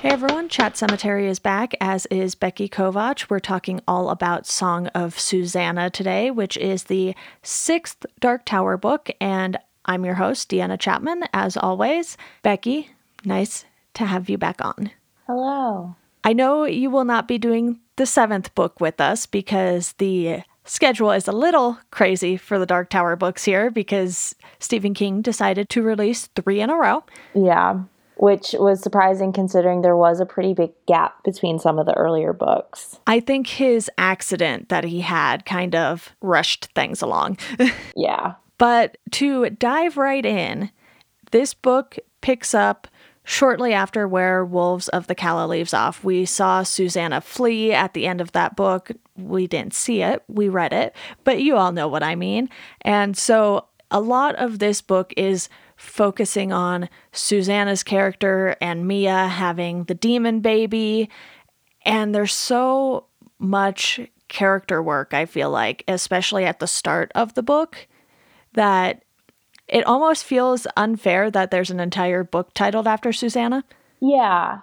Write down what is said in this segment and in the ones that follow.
Hey everyone, Chat Cemetery is back, as is Becky Kovach. We're talking all about Song of Susanna today, which is the 6th Dark Tower book, and I'm your host, Deanna Chapman, as always. Becky, nice to have you back on. Hello. I know you will not be doing the 7th book with us because the schedule is a little crazy for the Dark Tower books here because Stephen King decided to release 3 in a row. Yeah, which was surprising considering there was a pretty big gap between some of the earlier books. I think his accident that he had kind of rushed things along. Yeah. But to dive right in, this book picks up shortly after where Wolves of the Calla leaves off. We saw Susanna flee at the end of that book. We didn't see it, we read it, but you all know what I mean. And so a lot of this book is focusing on Susanna's character and Mia having the demon baby. And there's so much character work, I feel like, especially at the start of the book, that it almost feels unfair that there's an entire book titled after Susanna. Yeah.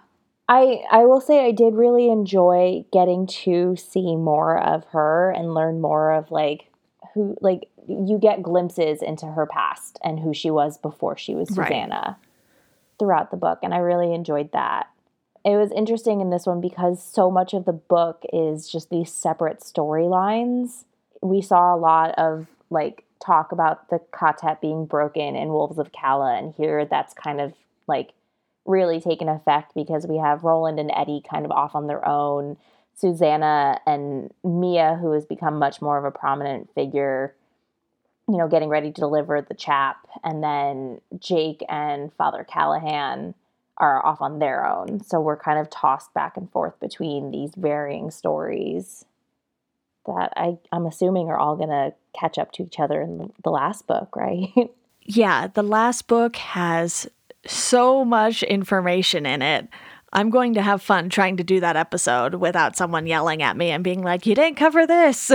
I will say I did really enjoy getting to see more of her and learn more of who you get glimpses into her past and who she was before she was Susanna throughout the book. And I really enjoyed that. It was interesting in this one because so much of the book is just these separate storylines. We saw a lot of talk about the Katet being broken in Wolves of Calla, and here that's kind of really taken effect because we have Roland and Eddie kind of off on their own. Susanna and Mia, who has become much more of a prominent figure, getting ready to deliver the chap, and then Jake and Father Callahan are off on their own. So we're kind of tossed back and forth between these varying stories that I'm assuming are all going to catch up to each other in the last book, right? Yeah, the last book has so much information in it. I'm going to have fun trying to do that episode without someone yelling at me and being like, you didn't cover this.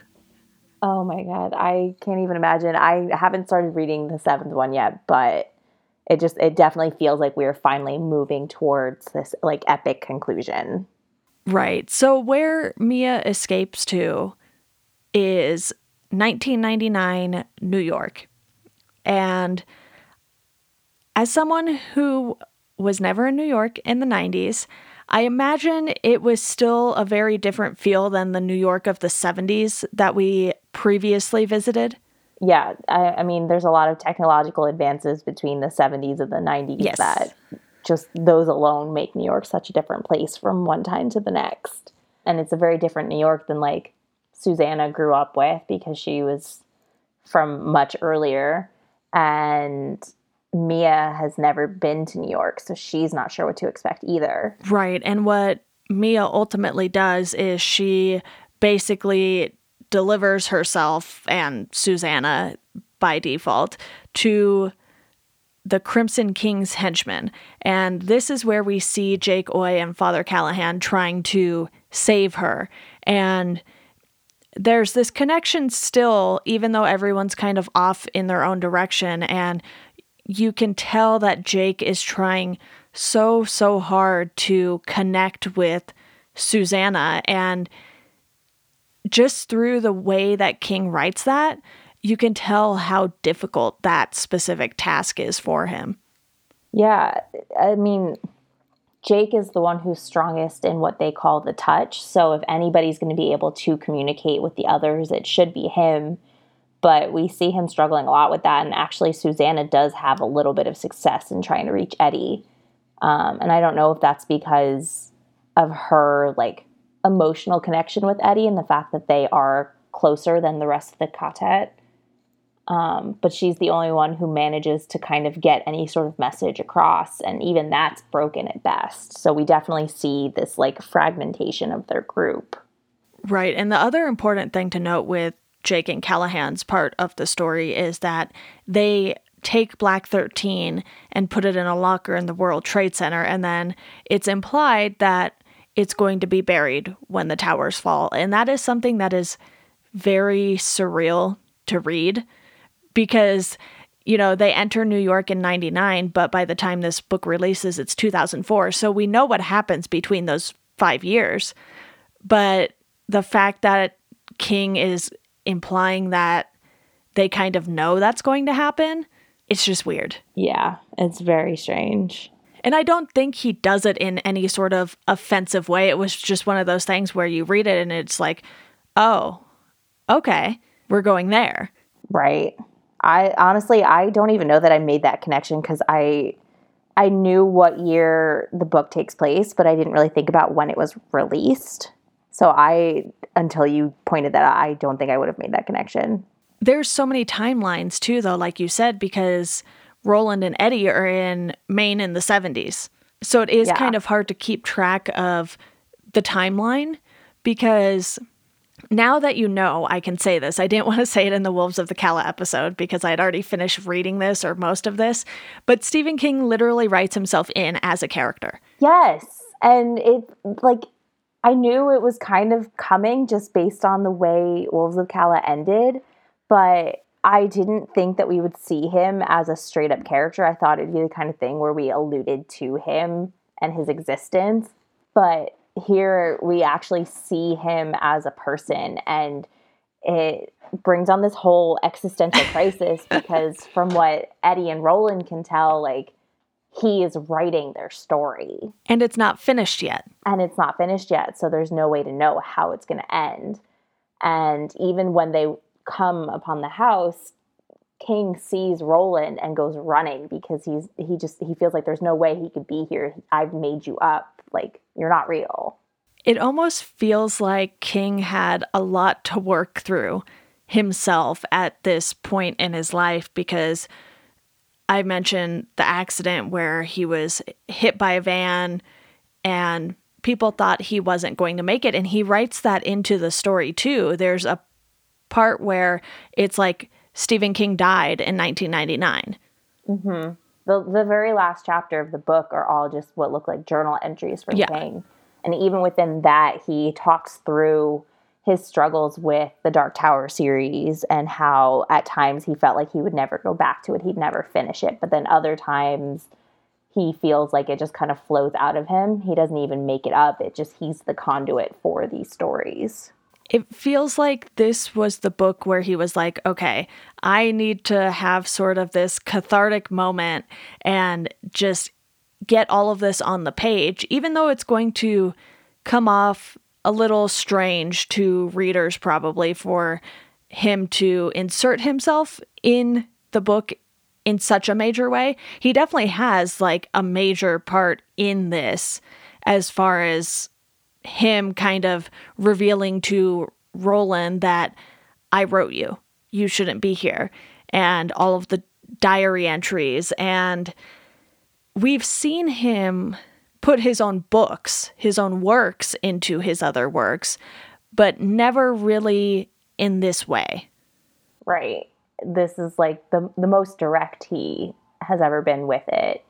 Oh my God. I can't even imagine. I haven't started reading the 7th one yet, but it definitely feels like we're finally moving towards this epic conclusion. Right. So where Mia escapes to is 1999 New York. And as someone who was never in New York in the 90s, I imagine it was still a very different feel than the New York of the 70s that we previously visited. Yeah, I mean, there's a lot of technological advances between the 70s and the 90s that just those alone make New York such a different place from one time to the next. And it's a very different New York than Susanna grew up with because she was from much earlier, and Mia has never been to New York, so she's not sure what to expect either. Right, and what Mia ultimately does is she basically delivers herself and Susanna by default to the Crimson King's henchmen. And this is where we see Jake Oy and Father Callahan trying to save her. And there's this connection still, even though everyone's kind of off in their own direction. And you can tell that Jake is trying so hard to connect with Susanna. And just through the way that King writes that, you can tell how difficult that specific task is for him. Yeah, I mean, Jake is the one who's strongest in what they call the touch. So if anybody's going to be able to communicate with the others, it should be him. But we see him struggling a lot with that. And actually, Susanna does have a little bit of success in trying to reach Eddie. And I don't know if that's because of her emotional connection with Eddie and the fact that they are closer than the rest of the Katet. But she's the only one who manages to kind of get any sort of message across, and even that's broken at best. So we definitely see this fragmentation of their group. Right, and the other important thing to note with Jake and Callahan's part of the story is that they take Black 13 and put it in a locker in the World Trade Center, and then it's implied that it's going to be buried when the towers fall. And that is something that is very surreal to read, because they enter New York in 99, but by the time this book releases, it's 2004. So we know what happens between those 5 years. But the fact that King is implying that they kind of know that's going to happen, it's just weird. Yeah, it's very strange. And I don't think he does it in any sort of offensive way. It was just one of those things where you read it and it's like, oh, okay, we're going there. Right. I don't even know that I made that connection because I knew what year the book takes place, but I didn't really think about when it was released. So until you pointed that out, I don't think I would have made that connection. There's so many timelines too, though, like you said, because Roland and Eddie are in Maine in the 70s. So it is kind of hard to keep track of the timeline because now that you know, I can say this. I didn't want to say it in the Wolves of the Calla episode because I'd already finished reading this or most of this, but Stephen King literally writes himself in as a character. Yes. And I knew it was kind of coming just based on the way Wolves of Calla ended, but I didn't think that we would see him as a straight up character. I thought it'd be the kind of thing where we alluded to him and his existence. But here we actually see him as a person, and it brings on this whole existential crisis because from what Eddie and Roland can tell, he is writing their story. And it's not finished yet. So there's no way to know how it's going to end. And even when they come upon the house, King sees Roland and goes running because he feels like there's no way he could be here. I've made you up. You're not real. It almost feels like King had a lot to work through himself at this point in his life because I mentioned the accident where he was hit by a van and people thought he wasn't going to make it. And he writes that into the story too. There's a part where it's like Stephen King died in 1999. Mm-hmm. The very last chapter of the book are all just what look like journal entries from King. And even within that, he talks through his struggles with the Dark Tower series and how at times he felt like he would never go back to it. He'd never finish it. But then other times he feels like it just kind of flows out of him. He doesn't even make it up. He's the conduit for these stories. It feels like this was the book where he was like, okay, I need to have sort of this cathartic moment and just get all of this on the page, even though it's going to come off a little strange to readers probably for him to insert himself in the book in such a major way. He definitely has a major part in this as far as him kind of revealing to Roland that I wrote you. You shouldn't be here. And all of the diary entries. And we've seen him put his own books, his own works into his other works, but never really in this way. Right. This is the most direct he has ever been with it.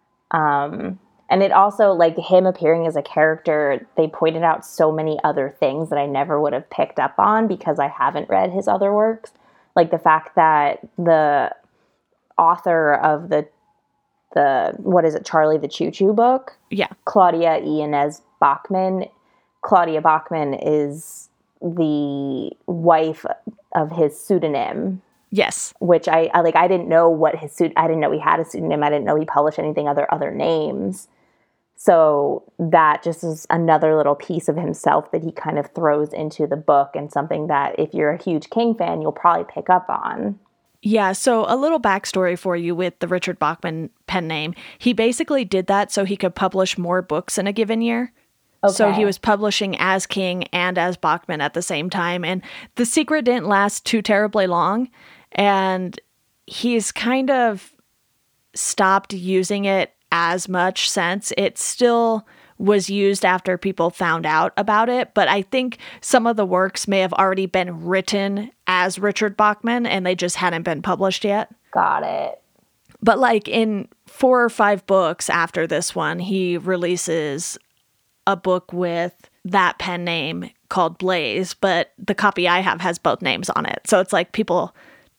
And it also, him appearing as a character, they pointed out so many other things that I never would have picked up on because I haven't read his other works. The fact that the author of the what is it, Charlie the Choo Choo book? Yeah. Claudia Inez Bachman. Claudia Bachman is the wife of his pseudonym. Yes. Which I didn't know I didn't know he had a pseudonym. I didn't know he published anything other names. So that just is another little piece of himself that he kind of throws into the book and something that if you're a huge King fan, you'll probably pick up on. Yeah, so a little backstory for you with the Richard Bachman pen name. He basically did that so he could publish more books in a given year. Okay. So he was publishing as King and as Bachman at the same time. And the secret didn't last too terribly long. And he's kind of stopped using it as much since. It still was used after people found out about it, but I think some of the works may have already been written as Richard Bachman and they just hadn't been published yet. Got it. But in 4 or 5 books after this one, he releases a book with that pen name called Blaze, but the copy I have has both names on it. So it's people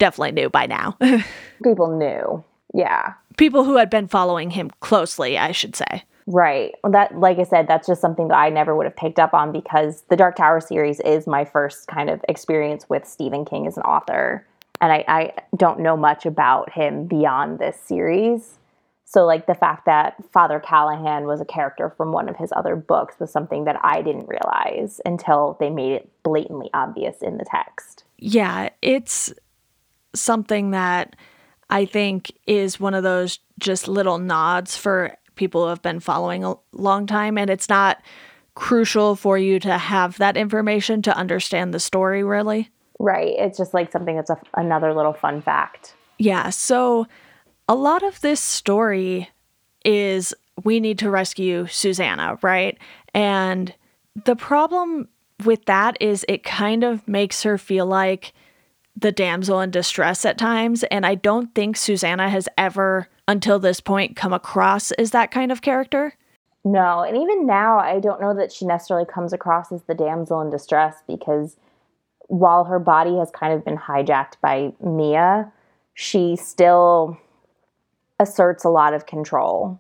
definitely knew by now. People knew. Yeah. People who had been following him closely, I should say. Right. Well, that, like I said, that's just something that I never would have picked up on because the Dark Tower series is my first kind of experience with Stephen King as an author. And I don't know much about him beyond this series. So, like, the fact that Father Callahan was a character from one of his other books was something that I didn't realize until they made it blatantly obvious in the text. Yeah, it's something that I think is one of those just little nods for people who have been following a long time. And it's not crucial for you to have that information to understand the story, really. Right. It's just like something that's another little fun fact. Yeah, so a lot of this story is we need to rescue Susanna, right? And the problem with that is it kind of makes her feel like the damsel in distress at times. And I don't think Susanna has ever, until this point, come across as that kind of character. No, and even now, I don't know that she necessarily comes across as the damsel in distress because while her body has kind of been hijacked by Mia, she still asserts a lot of control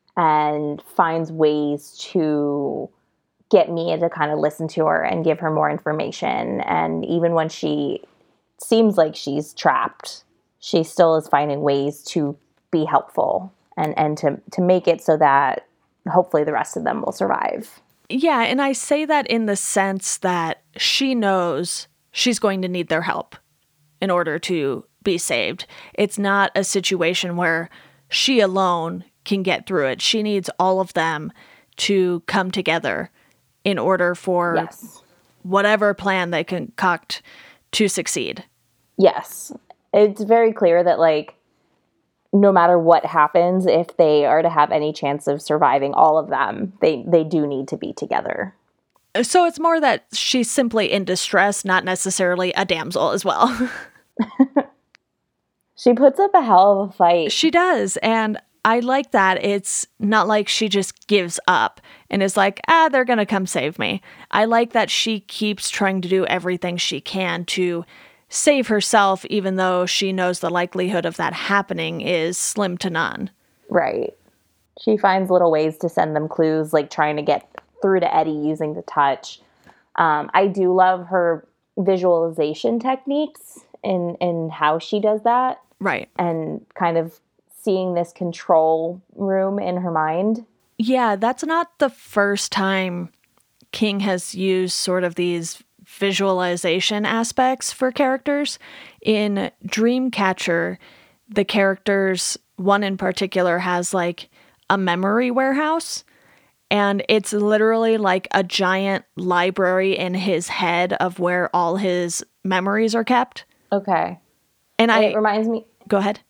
and finds ways to get Mia to kind of listen to her and give her more information. And even when she seems like she's trapped, she still is finding ways to be helpful and to make it so that hopefully the rest of them will survive. Yeah, and I say that in the sense that she knows she's going to need their help in order to be saved. It's not a situation where she alone can get through it. She needs all of them to come together in order for whatever plan they concoct to succeed. Yes. It's very clear that, like, no matter what happens, if they are to have any chance of surviving all of them, they do need to be together. So it's more that she's simply in distress, not necessarily a damsel as well. She puts up a hell of a fight. She does, and I like that. It's not like she just gives up and is like, they're going to come save me. I like that she keeps trying to do everything she can to save herself, even though she knows the likelihood of that happening is slim to none. Right. She finds little ways to send them clues, like trying to get through to Eddie using the touch. I do love her visualization techniques in how she does that. Right. And kind of seeing this control room in her mind. Yeah, that's not the first time King has used sort of these visualization aspects for characters. In Dreamcatcher, the characters, one in particular, has like a memory warehouse, and it's literally like a giant library in his head of where all his memories are kept. Okay. And it reminds me... Go ahead.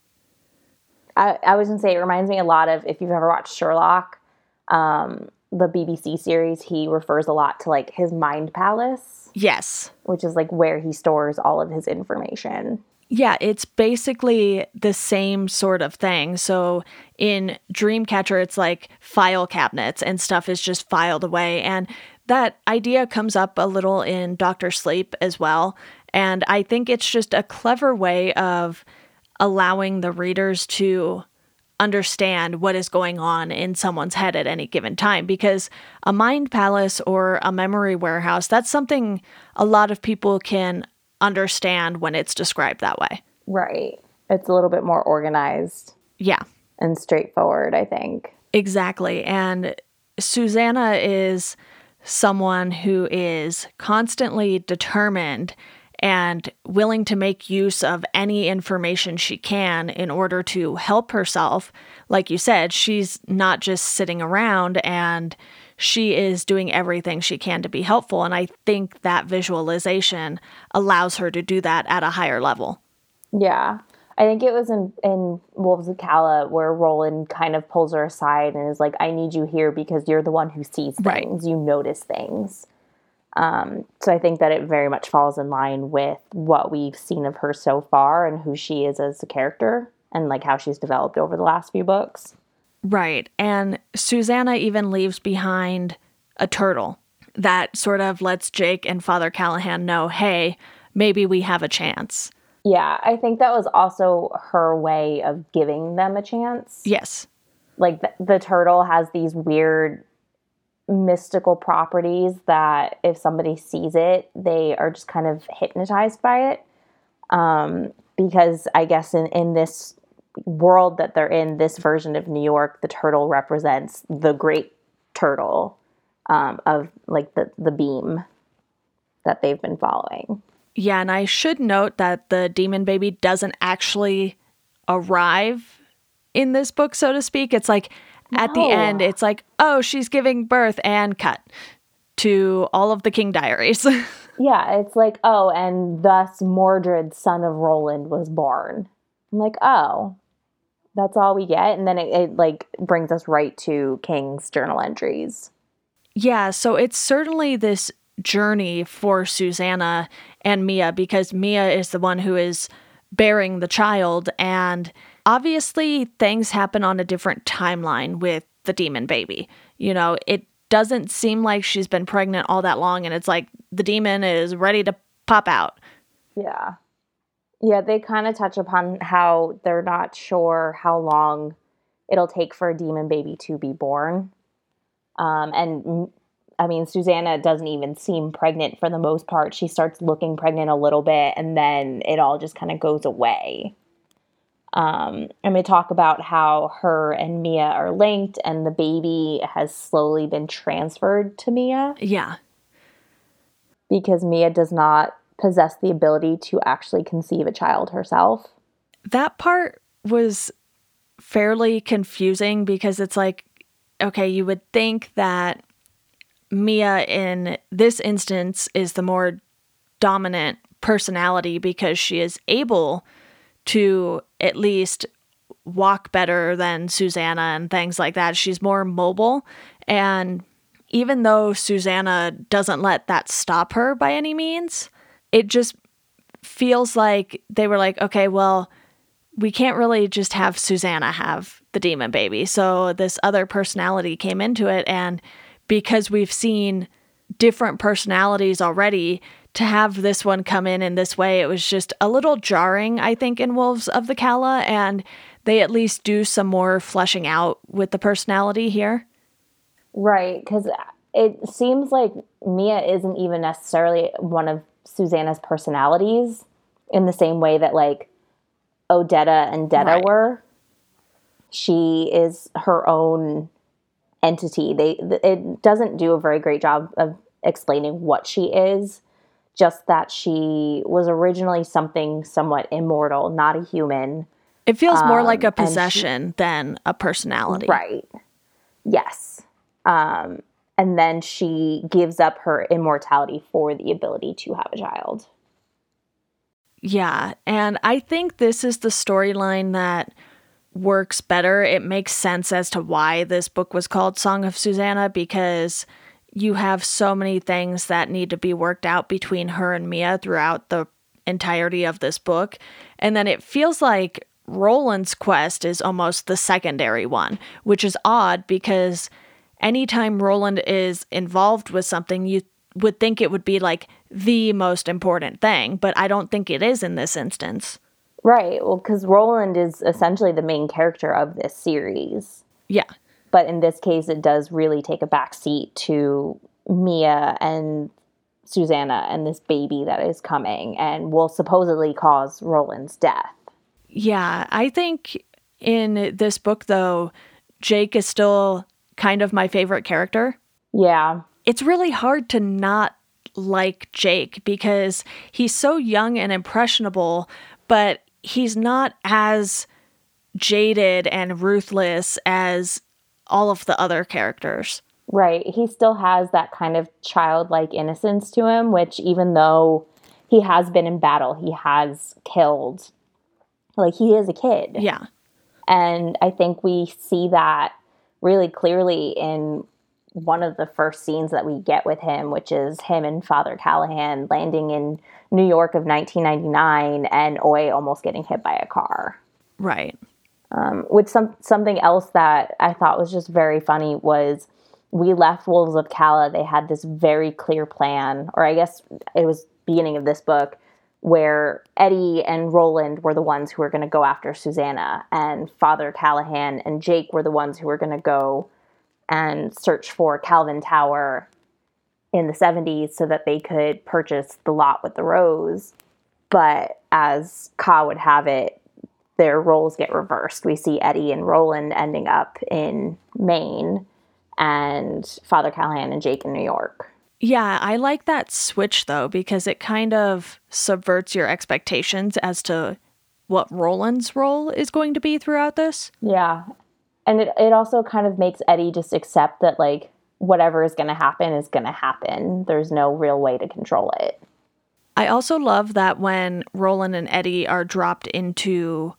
I was going to say, it reminds me a lot of, if you've ever watched Sherlock, the BBC series, he refers a lot to like his mind palace. Yes. Which is like where he stores all of his information. Yeah, it's basically the same sort of thing. So in Dreamcatcher, it's like file cabinets and stuff is just filed away. And that idea comes up a little in Dr. Sleep as well. And I think it's just a clever way of allowing the readers to understand what is going on in someone's head at any given time, because a mind palace or a memory warehouse, that's something a lot of people can understand when it's described that way. Right. It's a little bit more organized. Yeah. And straightforward, I think. Exactly. And Susanna is someone who is constantly determined and willing to make use of any information she can in order to help herself. Like you said, she's not just sitting around, and she is doing everything she can to be helpful. And I think that visualization allows her to do that at a higher level. Yeah. I think it was in Wolves of Calla where Roland kind of pulls her aside and is like, I need you here because you're the one who sees things. Right. You notice things. So I think that it very much falls in line with what we've seen of her so far and who she is as a character and like how she's developed over the last few books. Right. And Susanna even leaves behind a turtle that sort of lets Jake and Father Callahan know, hey, maybe we have a chance. Yeah, I think that was also her way of giving them a chance. Yes. Like the turtle has these weird mystical properties that if somebody sees it, they are just kind of hypnotized by it. Because I guess in this world that they're in, this version of New York, the turtle represents the great turtle of like the beam that they've been following. Yeah, and I should note that the demon baby doesn't actually arrive in this book, so to speak. It's like at the end, it's like, oh, she's giving birth and cut to all of the King Diaries. Yeah, it's like, oh, and thus Mordred, son of Roland, was born. I'm like, oh, that's all we get? And then it like brings us right to King's journal entries. Yeah, so it's certainly this journey for Susanna and Mia, because Mia is the one who is bearing the child, and obviously things happen on a different timeline with the demon baby. You know, it doesn't seem like she's been pregnant all that long, and it's like the demon is ready to pop out. Yeah. Yeah, they kind of touch upon how they're not sure how long it'll take for a demon baby to be born. And I mean, Susanna doesn't even seem pregnant for the most part. She starts looking pregnant a little bit, and then it all just kind of goes away. And we talk about how her and Mia are linked, and the baby has slowly been transferred to Mia. Yeah. Because Mia does not possess the ability to actually conceive a child herself. That part was fairly confusing because it's like, okay, you would think that Mia in this instance is the more dominant personality because she is able to at least walk better than Susanna and things like that. She's more mobile. And even though Susanna doesn't let that stop her by any means, it just feels like they were like, okay, well, we can't really just have Susanna have the demon baby. So this other personality came into it. And because we've seen different personalities already, to have this one come in this way, it was just a little jarring, I think, in Wolves of the Calla, and they at least do some more fleshing out with the personality here. Right, because it seems like Mia isn't even necessarily one of Susanna's personalities in the same way that, like, Odetta and Detta were. She is her own entity. It doesn't do a very great job of explaining what she is, just that she was originally something somewhat immortal, not a human. It feels more like a possession than a personality. Right. Yes. And then she gives up her immortality for the ability to have a child. Yeah, and I think this is the storyline that works better. It makes sense as to why this book was called Song of Susanna, because you have so many things that need to be worked out between her and Mia throughout the entirety of this book. And then it feels like Roland's quest is almost the secondary one, which is odd because anytime Roland is involved with something, you would think it would be like the most important thing, but I don't think it is in this instance. Right. Well, because Roland is essentially the main character of this series. Yeah. But in this case, it does really take a backseat to Mia and Susanna and this baby that is coming and will supposedly cause Roland's death. Yeah, I think in this book, though, Jake is still kind of my favorite character. Yeah. It's really hard to not like Jake because he's so young and impressionable, but he's not as jaded and ruthless as all of the other characters. Right. He still has that kind of childlike innocence to him, which even though he has been in battle, he has killed, like he is a kid. Yeah. And I think we see that really clearly in one of the first scenes that we get with him, which is him and Father Callahan landing in New York of 1999 and Oy almost getting hit by a car. Right. With something else that I thought was just very funny was we left Wolves of Calla. They had this very clear plan, or I guess it was beginning of this book, where Eddie and Roland were the ones who were going to go after Susanna, and Father Callahan and Jake were the ones who were going to go and search for Calvin Tower in the 70s so that they could purchase the lot with the rose. But as Ka would have it, their roles get reversed. We see Eddie and Roland ending up in Maine and Father Callahan and Jake in New York. Yeah, I like that switch, though, because it kind of subverts your expectations as to what Roland's role is going to be throughout this. Yeah. And it also kind of makes Eddie just accept that, like, whatever is going to happen is going to happen. There's no real way to control it. I also love that when Roland and Eddie are dropped into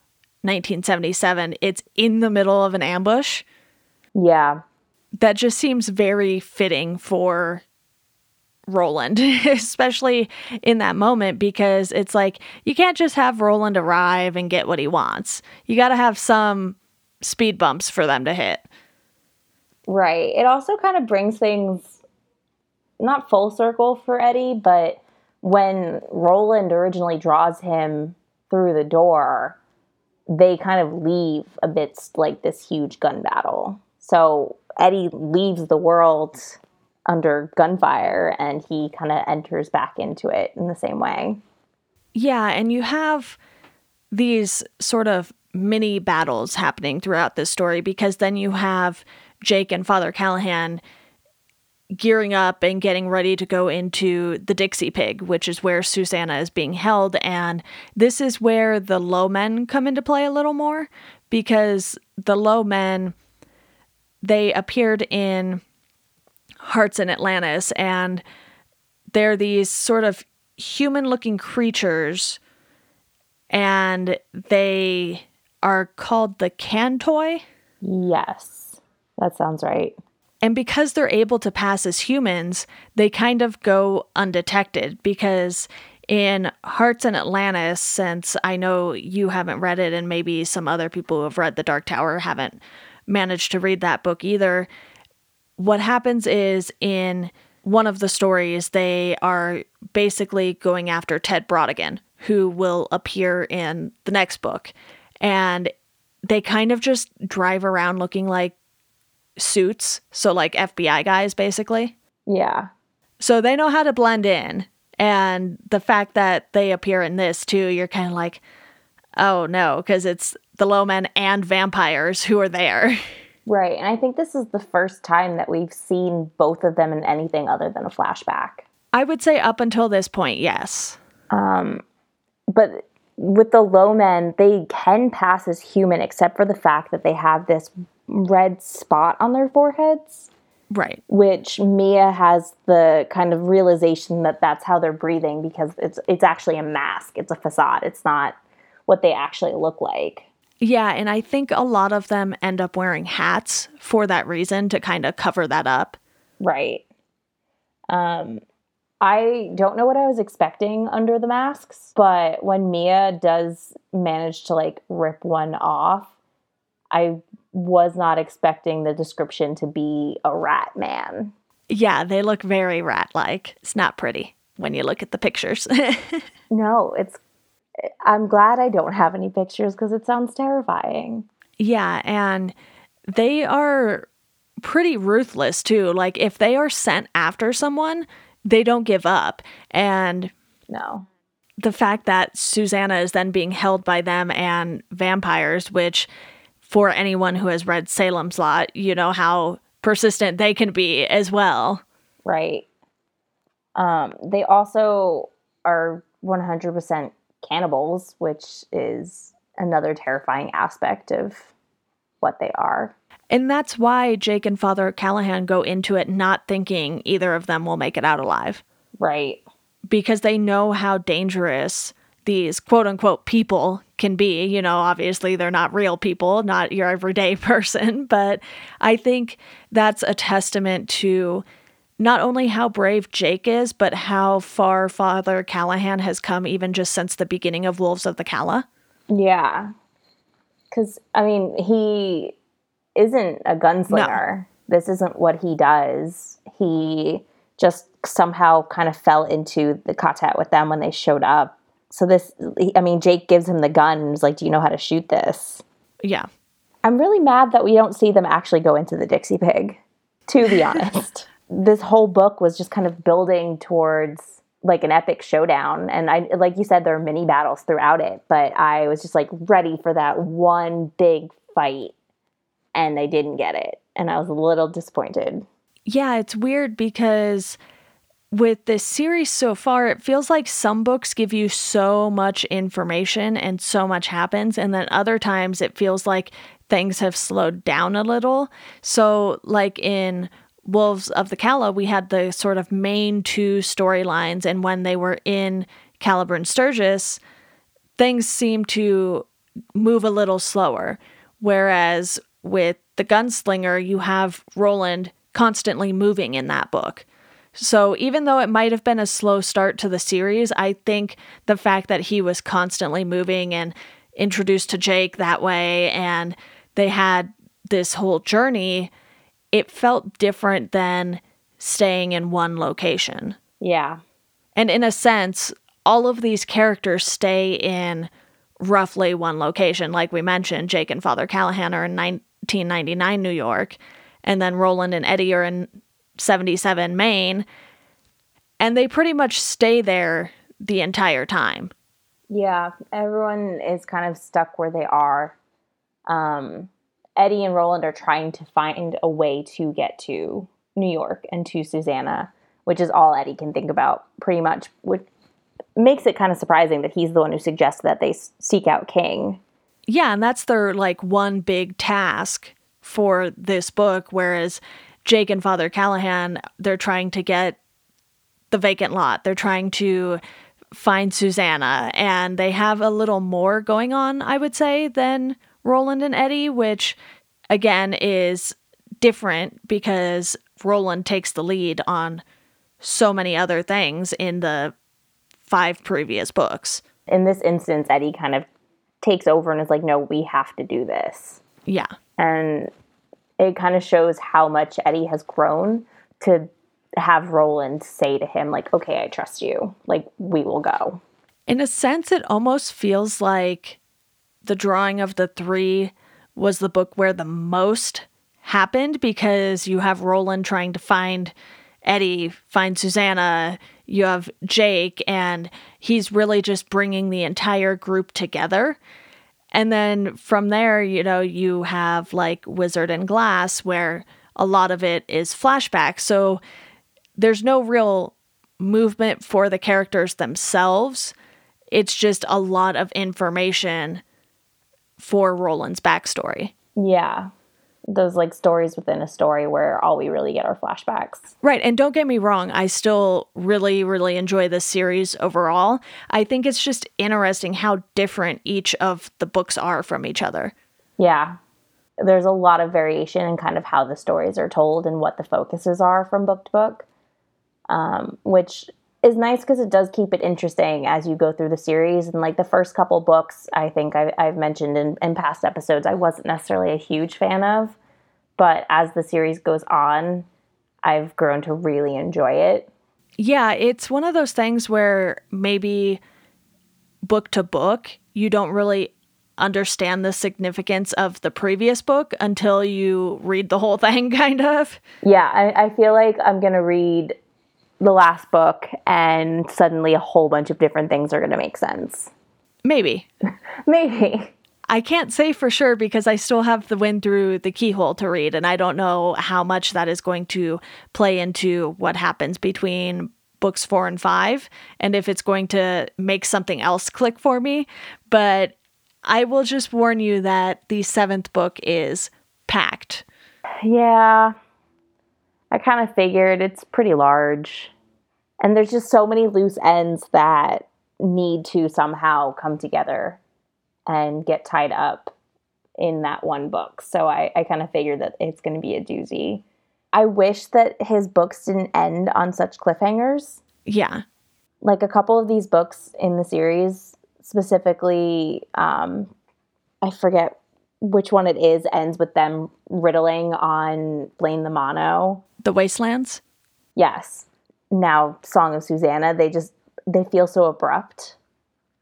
1977, it's in the middle of an ambush. Yeah. That just seems very fitting for Roland, especially in that moment, because it's like, you can't just have Roland arrive and get what he wants. You got to have some speed bumps for them to hit. Right. It also kind of brings things not full circle for Eddie, but when Roland originally draws him through the door, they kind of leave amidst like this huge gun battle. So Eddie leaves the world under gunfire and he kind of enters back into it in the same way. Yeah, and you have these sort of mini battles happening throughout this story, because then you have Jake and Father Callahan gearing up and getting ready to go into the Dixie Pig, which is where Susanna is being held. And this is where the Low Men come into play a little more, because the Low Men, they appeared in Hearts in Atlantis, and they're these sort of human-looking creatures, and they are called the Cantoi. Yes, that sounds right. And because they're able to pass as humans, they kind of go undetected, because in Hearts in Atlantis, since I know you haven't read it and maybe some other people who have read The Dark Tower haven't managed to read that book either, what happens is in one of the stories, they are basically going after Ted Brodigan, who will appear in the next book. And they kind of just drive around looking like suits, so like FBI guys, basically. Yeah. So they know how to blend in. And the fact that they appear in this too, you're kind of like, oh no, because it's the Low Men and vampires who are there. Right. And I think this is the first time that we've seen both of them in anything other than a flashback. I would say up until this point, yes. But with the Low Men, they can pass as human, except for the fact that they have this red spot on their foreheads. Right. Which Mia has the kind of realization that that's how they're breathing, because it's actually a mask. It's a facade. It's not what they actually look like. Yeah, and I think a lot of them end up wearing hats for that reason, to kind of cover that up. Right. I don't know what I was expecting under the masks, but when Mia does manage to like rip one off, I was not expecting the description to be a rat man. Yeah, they look very rat-like. It's not pretty when you look at the pictures. No, I'm glad I don't have any pictures because it sounds terrifying. Yeah, and they are pretty ruthless too. Like if they are sent after someone, they don't give up. And no, the fact that Susanna is then being held by them and vampires, which for anyone who has read Salem's Lot, you know how persistent they can be as well. Right. They also are 100% cannibals, which is another terrifying aspect of what they are. And that's why Jake and Father Callahan go into it not thinking either of them will make it out alive. Right. Because they know how dangerous these quote-unquote people can be. You know, obviously they're not real people, not your everyday person, but I think that's a testament to not only how brave Jake is, but how far Father Callahan has come even just since the beginning of Wolves of the Calla. Yeah. Because, I mean, he isn't a gunslinger. No. This isn't what he does. He just somehow kind of fell into the quartet with them when they showed up So this, I mean, Jake gives him the gun and is like, do you know how to shoot this? Yeah. I'm really mad that we don't see them actually go into the Dixie Pig, to be honest. This whole book was just kind of building towards like an epic showdown. And I, like you said, there are mini battles throughout it, but I was just like ready for that one big fight and they didn't get it. And I was a little disappointed. Yeah, it's weird because with this series so far, it feels like some books give you so much information and so much happens, and then other times it feels like things have slowed down a little. So, like in Wolves of the Calla, we had the sort of main two storylines, and when they were in Caliburn Sturgis, things seemed to move a little slower. Whereas with The Gunslinger, you have Roland constantly moving in that book. So even though it might have been a slow start to the series, I think the fact that he was constantly moving and introduced to Jake that way, and they had this whole journey, it felt different than staying in one location. Yeah. And in a sense, all of these characters stay in roughly one location. Like we mentioned, Jake and Father Callahan are in 1999 New York, and then Roland and Eddie are in 77 Maine, and they pretty much stay there the entire time. Yeah, everyone is kind of stuck where they are. Eddie and Roland are trying to find a way to get to New York and to Susanna, which is all Eddie can think about, pretty much, which makes it kind of surprising that he's the one who suggests that they seek out King. Yeah, and that's their, like, one big task for this book, whereas Jake and Father Callahan, they're trying to get the vacant lot. They're trying to find Susanna, and they have a little more going on, I would say, than Roland and Eddie, which, again, is different because Roland takes the lead on so many other things in the 5 previous books. In this instance, Eddie kind of takes over and is like, no, we have to do this. Yeah. And it kind of shows how much Eddie has grown to have Roland say to him, like, okay, I trust you. Like, we will go. In a sense, it almost feels like The Drawing of the Three was the book where the most happened, because you have Roland trying to find Eddie, find Susanna, you have Jake, and he's really just bringing the entire group together. And then from there, you know, you have like Wizard and Glass, where a lot of it is flashback. So there's no real movement for the characters themselves. It's just a lot of information for Roland's backstory. Yeah. Those like stories within a story where all we really get are flashbacks. Right. And don't get me wrong, I still really, really enjoy this series overall. I think it's just interesting how different each of the books are from each other. Yeah. There's a lot of variation in kind of how the stories are told and what the focuses are from book to book, which is nice because it does keep it interesting as you go through the series. And like the first couple books, I think I've mentioned in past episodes, I wasn't necessarily a huge fan of. But as the series goes on, I've grown to really enjoy it. Yeah, it's one of those things where maybe book to book, you don't really understand the significance of the previous book until you read the whole thing, kind of. Yeah, I feel like I'm going to read the last book and suddenly a whole bunch of different things are going to make sense. Maybe. Maybe. I can't say for sure because I still have The Wind Through the Keyhole to read, and I don't know how much that is going to play into what happens between books 4 and 5, and if it's going to make something else click for me. But I will just warn you that the 7th book is packed. Yeah, I kind of figured it's pretty large. And there's just so many loose ends that need to somehow come together and get tied up in that one book. So I kind of figured that it's going to be a doozy. I wish that his books didn't end on such cliffhangers. Yeah. Like a couple of these books in the series, specifically, I forget which one it is, ends with them riddling on Blaine the Mono. The Wastelands? Yes. Now, Song of Susanna, they feel so abrupt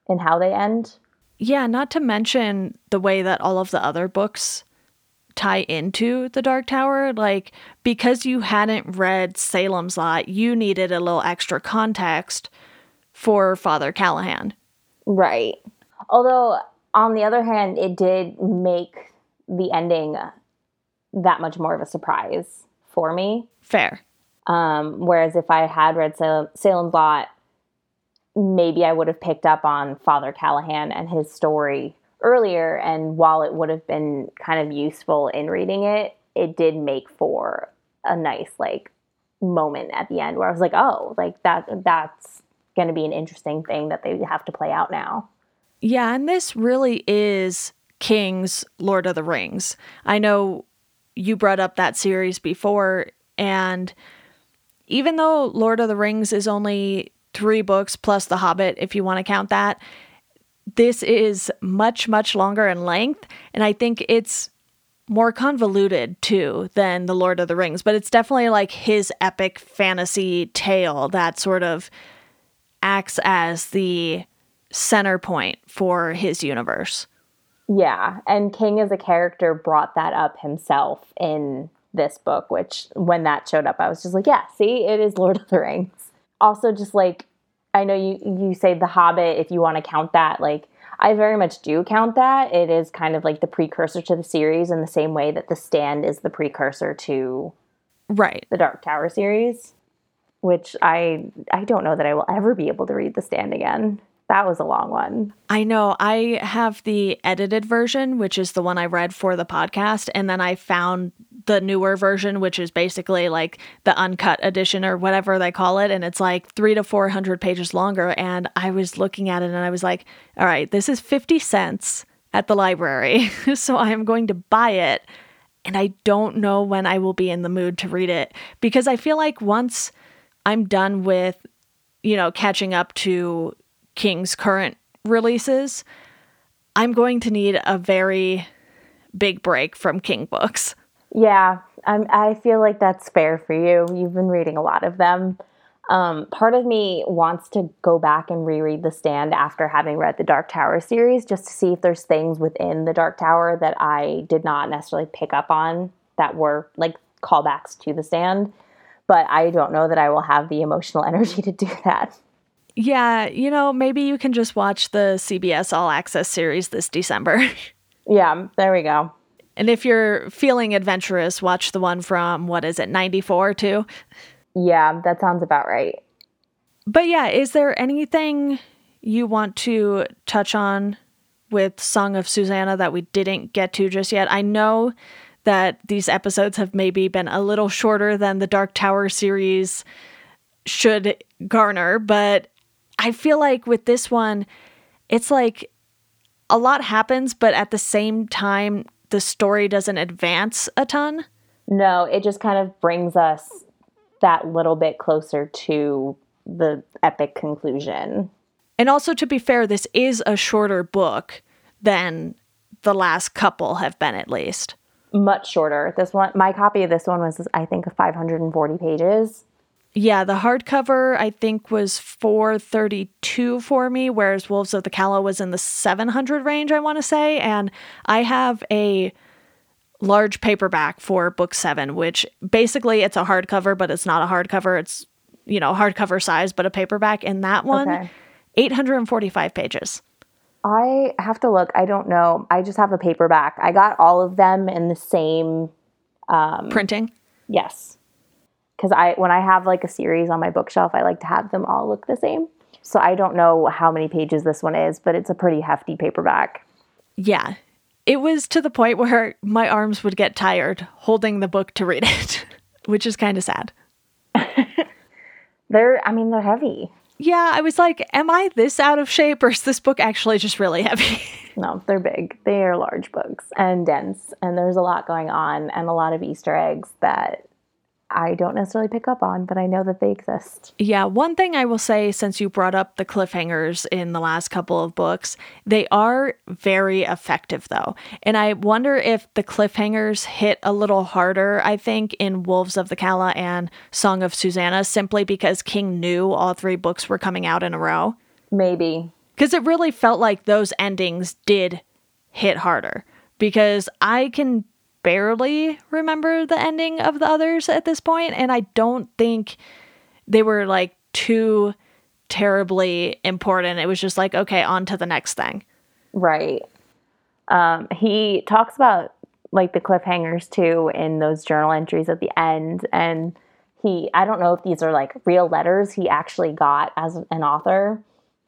in how they end. Yeah, not to mention the way that all of the other books tie into the Dark Tower. Like, because you hadn't read Salem's Lot, you needed a little extra context for Father Callahan. Right. Although, on the other hand, it did make the ending that much more of a surprise for me. Fair. Whereas if I had read Salem's Lot, maybe I would have picked up on Father Callahan and his story earlier. And while it would have been kind of useful in reading it, it did make for a nice like moment at the end where I was like, oh, like that's going to be an interesting thing that they have to play out now. Yeah, and this really is King's Lord of the Rings. I know you brought up that series before, and even though Lord of the Rings is only 3 books plus The Hobbit, if you want to count that, this is much, much longer in length, and I think it's more convoluted, too, than The Lord of the Rings, but it's definitely like his epic fantasy tale that sort of acts as the center point for his universe. Yeah, and King as a character brought that up himself in this book, which when that showed up, I was just like, yeah, see, it is Lord of the Rings. Also, just like, I know you say The Hobbit, if you want to count that, like, I very much do count that. It is kind of like the precursor to the series in the same way that The Stand is the precursor to the Dark Tower series, which I don't know that I will ever be able to read The Stand again. That was a long one. I know. I have the edited version, which is the one I read for the podcast. And then I found the newer version, which is basically like the uncut edition or whatever they call it. And it's like 300 to 400 pages longer. And I was looking at it and I was like, all right, this is 50 cents at the library. So I am going to buy it. And I don't know when I will be in the mood to read it, because I feel like once I'm done with, catching up to King's current releases, I'm going to need a very big break from King books. Yeah, I feel like that's fair for you. You've been reading a lot of them. Part of me wants to go back and reread The Stand after having read the Dark Tower series, just to see if there's things within the Dark Tower that I did not necessarily pick up on that were like callbacks to The Stand. But I don't know that I will have the emotional energy to do that. Yeah, maybe you can just watch the CBS All Access series this December. Yeah, there we go. And if you're feeling adventurous, watch the one from, 94 too? Yeah, that sounds about right. But yeah, is there anything you want to touch on with Song of Susanna that we didn't get to just yet? I know that these episodes have maybe been a little shorter than the Dark Tower series should garner, but I feel like with this one, it's like a lot happens, but at the same time, the story doesn't advance a ton. No, it just kind of brings us that little bit closer to the epic conclusion. And also, to be fair, this is a shorter book than the last couple have been, at least. Much shorter. This one, my copy of this one was, I think, 540 pages. Yeah, the hardcover, I think, was 432 for me, whereas Wolves of the Calla was in the 700 range, I want to say. And I have a large paperback for book 7, which basically it's a hardcover, but it's not a hardcover. It's, hardcover size, but a paperback. And that one, 845 pages. I have to look. I don't know. I just have a paperback. I got all of them in the same... printing? Yes. Because when I have like a series on my bookshelf, I like to have them all look the same. So I don't know how many pages this one is, but it's a pretty hefty paperback. Yeah. It was to the point where my arms would get tired holding the book to read it, which is kind of sad. They're heavy. Yeah, I was like, am I this out of shape, or is this book actually just really heavy? No, they're big. They are large books and dense, and there's a lot going on and a lot of Easter eggs that I don't necessarily pick up on, but I know that they exist. Yeah, one thing I will say, since you brought up the cliffhangers in the last couple of books, they are very effective, though. And I wonder if the cliffhangers hit a little harder, I think, in Wolves of the Calla and Song of Susanna, simply because King knew all 3 books were coming out in a row. Maybe. Because it really felt like those endings did hit harder. Because I can barely remember the ending of the others at this point, and I don't think they were like too terribly important. It was just like, okay, on to the next thing. Right. He talks about like the cliffhangers too in those journal entries at the end. And I don't know if these are like real letters he actually got as an author,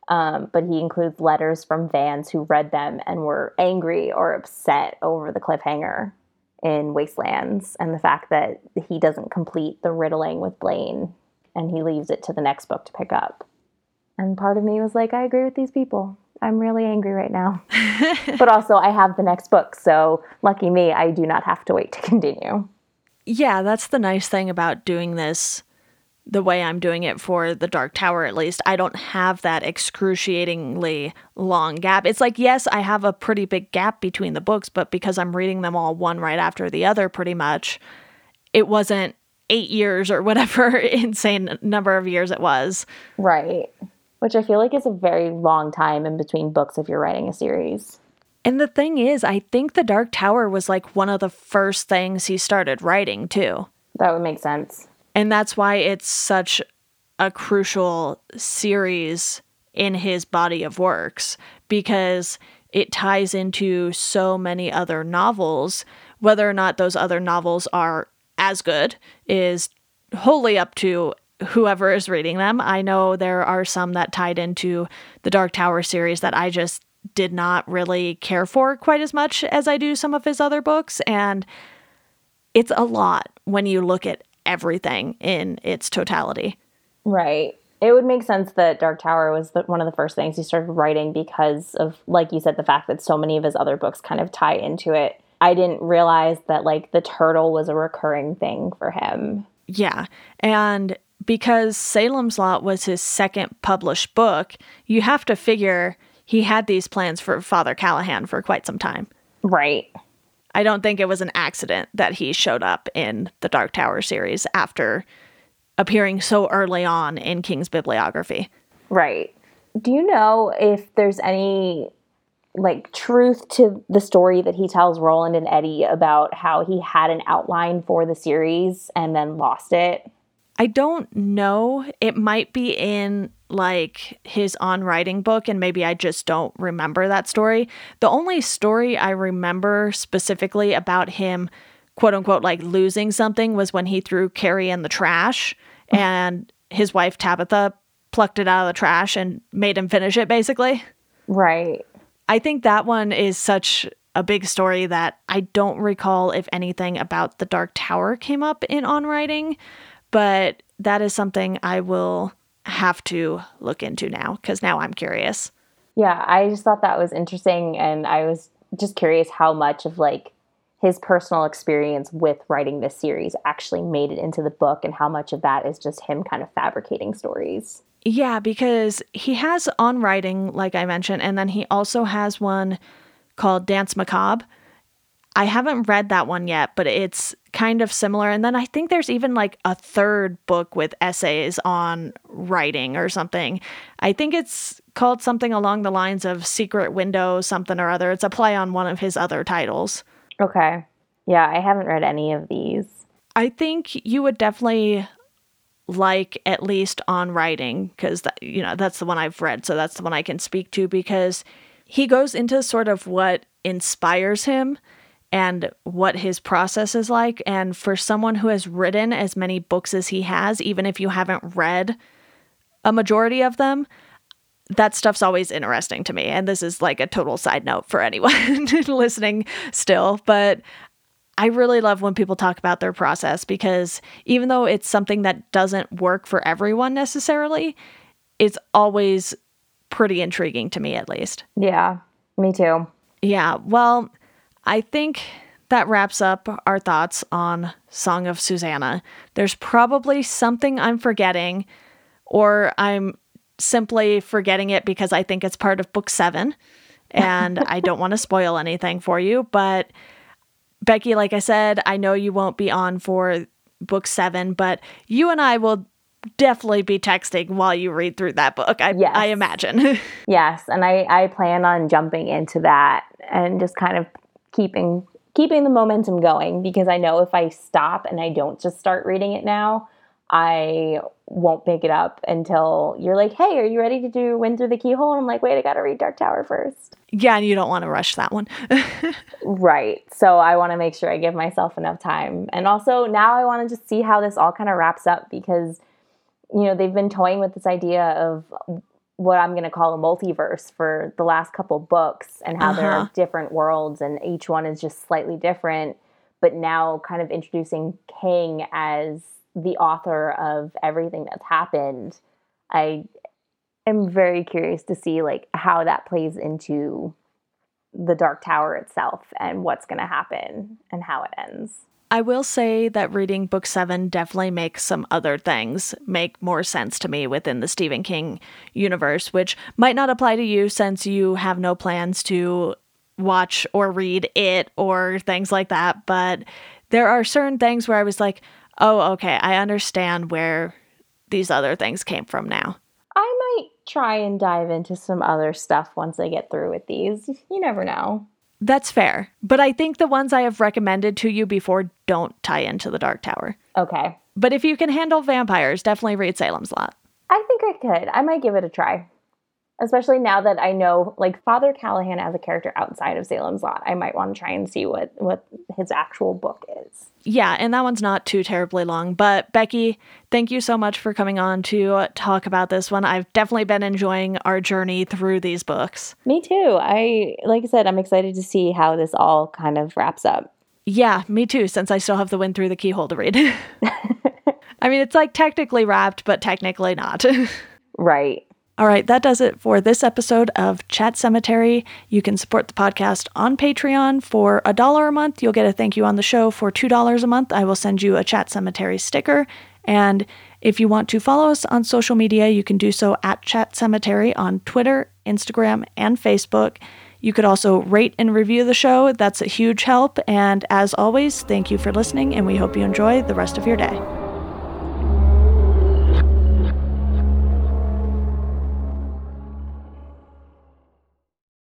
but he includes letters from fans who read them and were angry or upset over the cliffhanger in Wastelands and the fact that he doesn't complete the riddling with Blaine and he leaves it to the next book to pick up. And part of me was like, I agree with these people. I'm really angry right now. But also, I have the next book, so lucky me, I do not have to wait to continue. Yeah, that's the nice thing about doing this the way I'm doing it for The Dark Tower, at least. I don't have that excruciatingly long gap. It's like, yes, I have a pretty big gap between the books, but because I'm reading them all one right after the other pretty much, it wasn't 8 years or whatever insane number of years it was. Right. Which I feel like is a very long time in between books if you're writing a series. And the thing is, I think The Dark Tower was like one of the first things he started writing too. That would make sense. And that's why it's such a crucial series in his body of works, because it ties into so many other novels. Whether or not those other novels are as good is wholly up to whoever is reading them. I know there are some that tied into the Dark Tower series that I just did not really care for quite as much as I do some of his other books. And it's a lot when you look at everything in its totality. Right. It would make sense that Dark Tower was one of the first things he started writing because of, like you said, the fact that so many of his other books kind of tie into it. I didn't realize that like the turtle was a recurring thing for him. Yeah. And because Salem's Lot was his second published book, you have to figure he had these plans for Father Callahan for quite some time. Right. I don't think it was an accident that he showed up in the Dark Tower series after appearing so early on in King's bibliography. Right. Do you know if there's any like truth to the story that he tells Roland and Eddie about how he had an outline for the series and then lost it? I don't know. It might be in like his on writing book, and maybe I just don't remember that story. The only story I remember specifically about him, quote unquote, like losing something was when he threw Carrie in the trash and his wife Tabitha plucked it out of the trash and made him finish it, basically. Right. I think that one is such a big story that I don't recall if anything about the Dark Tower came up in on writing. But that is something I will have to look into now, because now I'm curious. Yeah, I just thought that was interesting, and I was just curious how much of like his personal experience with writing this series actually made it into the book, and how much of that is just him kind of fabricating stories. Yeah, because he has on writing, like I mentioned, and then he also has one called Dance Macabre. I haven't read that one yet, but it's kind of similar. And then I think there's even like a third book with essays on writing or something. I think it's called something along the lines of Secret Window, something or other. It's a play on one of his other titles. Okay. Yeah, I haven't read any of these. I think you would definitely like at least on writing, because that's the one I've read. So that's the one I can speak to, because he goes into sort of what inspires him and what his process is like. And for someone who has written as many books as he has, even if you haven't read a majority of them, that stuff's always interesting to me. And this is like a total side note for anyone listening still. But I really love when people talk about their process, because even though it's something that doesn't work for everyone necessarily, it's always pretty intriguing to me, at least. Yeah, me too. Yeah, well, I think that wraps up our thoughts on Song of Susanna. There's probably something I'm forgetting, or I'm simply forgetting it because I think it's part of book 7, and I don't want to spoil anything for you. But Becky, like I said, I know you won't be on for book 7, but you and I will definitely be texting while you read through that book, Yes. I imagine. Yes, and I plan on jumping into that and just kind of keeping the momentum going, because I know if I stop and I don't just start reading it now, I won't pick it up until you're like, hey, are you ready to do Wind Through the Keyhole? And I'm like, wait, I got to read Dark Tower first. Yeah, and you don't want to rush that one. Right. So I want to make sure I give myself enough time. And also now I want to just see how this all kind of wraps up, because, you know, they've been toying with this idea of what I'm going to call a multiverse for the last couple books, and how there are different worlds and each one is just slightly different. But now kind of introducing King as the author of everything that's happened. I am very curious to see like how that plays into the Dark Tower itself and what's going to happen and how it ends. I will say that reading book 7 definitely makes some other things make more sense to me within the Stephen King universe, which might not apply to you since you have no plans to watch or read it or things like that. But there are certain things where I was like, oh, okay, I understand where these other things came from now. I might try and dive into some other stuff once I get through with these. You never know. That's fair. But I think the ones I have recommended to you before don't tie into the Dark Tower. Okay. But if you can handle vampires, definitely read Salem's Lot. I think I could. I might give it a try. Especially now that I know, like, Father Callahan as a character outside of Salem's Lot. I might want to try and see what his actual book is. Yeah, and that one's not too terribly long. But Becky, thank you so much for coming on to talk about this one. I've definitely been enjoying our journey through these books. Me too. Like I said, I'm excited to see how this all kind of wraps up. Yeah, me too, since I still have the Wind Through the Keyhole to read. I mean, it's like technically wrapped, but technically not. Right. All right, that does it for this episode of Chat Cemetery. You can support the podcast on Patreon for $1 a month. You'll get a thank you on the show. For $2 a month, I will send you a Chat Cemetery sticker. And if you want to follow us on social media, you can do so at Chat Cemetery on Twitter, Instagram, and Facebook. You could also rate and review the show. That's a huge help. And as always, thank you for listening, and we hope you enjoy the rest of your day.